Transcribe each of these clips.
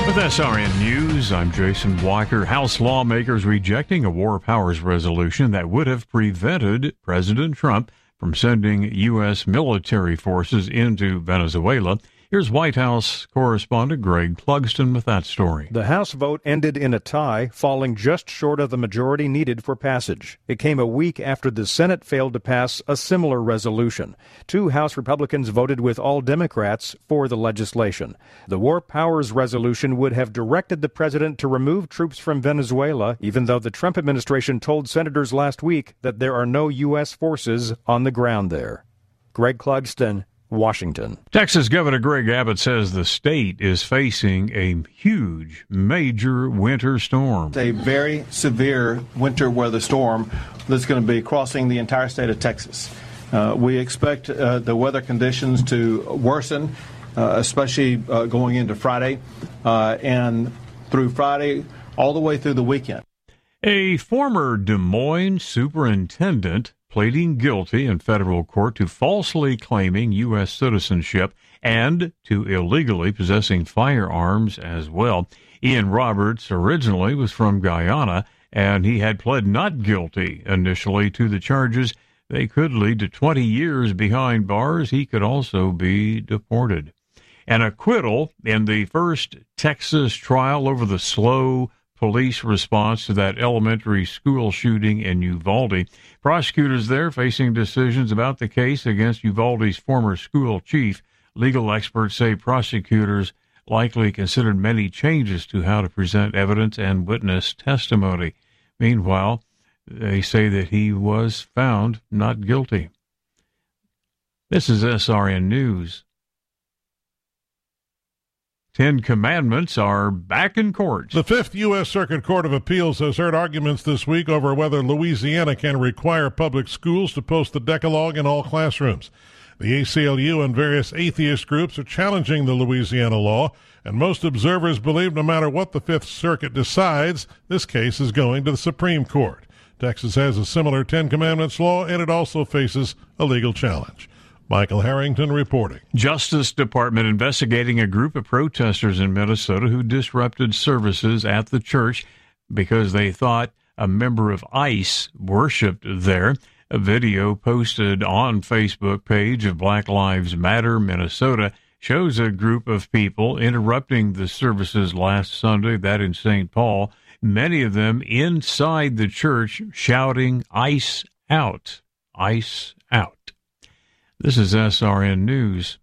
With SRN News, I'm Jason Walker. House lawmakers rejecting a war powers resolution that would have prevented President Trump from sending U.S. military forces into Venezuela. Here's White House correspondent Greg Clugston with that story. The House vote ended in a tie, falling just short of the majority needed for passage. It came a week after the Senate failed to pass a similar resolution. 2 House Republicans voted with all Democrats for the legislation. The War Powers resolution would have directed the president to remove troops from Venezuela, even though the Trump administration told senators last week that there are no U.S. forces on the ground there. Greg Clugston, Washington. Texas Governor Greg Abbott says the state is facing a huge, major winter storm. A very severe winter weather storm that's going to be crossing the entire state of Texas. We expect the weather conditions to worsen, especially going into Friday and through Friday all the way through the weekend. A former Des Moines superintendent pleading guilty in federal court to falsely claiming U.S. citizenship and to illegally possessing firearms as well. Ian Roberts originally was from Guyana, and he had pled not guilty initially to the charges. They could lead to 20 years behind bars. He could also be deported. An acquittal in the first Texas trial over the slow police response to that elementary school shooting in Uvalde. Prosecutors there facing decisions about the case against Uvalde's former school chief. Legal experts say prosecutors likely considered many changes to how to present evidence and witness testimony. Meanwhile, they say that he was found not guilty. This is SRN News. 10 Commandments are back in court. The Fifth U.S. Circuit Court of Appeals has heard arguments this week over whether Louisiana can require public schools to post the Decalogue in all classrooms. The ACLU and various atheist groups are challenging the Louisiana law, and most observers believe no matter what the Fifth Circuit decides, this case is going to the Supreme Court. Texas has a similar 10 Commandments law, and it also faces a legal challenge. Michael Harrington reporting. Justice Department investigating a group of protesters in Minnesota who disrupted services at the church because they thought a member of ICE worshipped there. A video posted on Facebook page of Black Lives Matter Minnesota shows a group of people interrupting the services last Sunday, that in St. Paul, many of them inside the church shouting, "ICE out, ICE out." This is SRN News.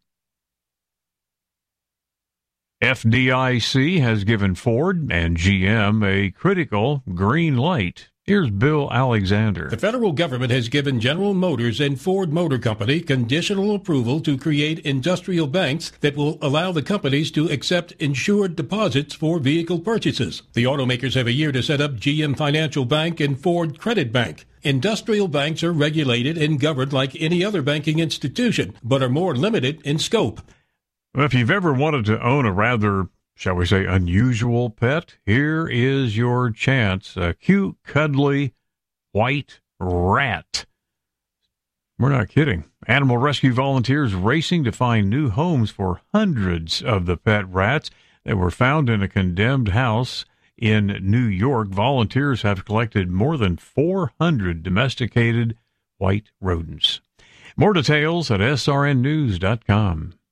FDIC has given Ford and GM a critical green light. Here's Bill Alexander. The federal government has given General Motors and Ford Motor Company conditional approval to create industrial banks that will allow the companies to accept insured deposits for vehicle purchases. The automakers have a year to set up GM Financial Bank and Ford Credit Bank. Industrial banks are regulated and governed like any other banking institution, but are more limited in scope. Well, if you've ever wanted to own a rather, shall we say, unusual pet, here is your chance. A cute, cuddly, white rat. We're not kidding. Animal rescue volunteers racing to find new homes for hundreds of the pet rats that were found in a condemned house in New York. Volunteers have collected more than 400 domesticated white rodents. More details at srnnews.com.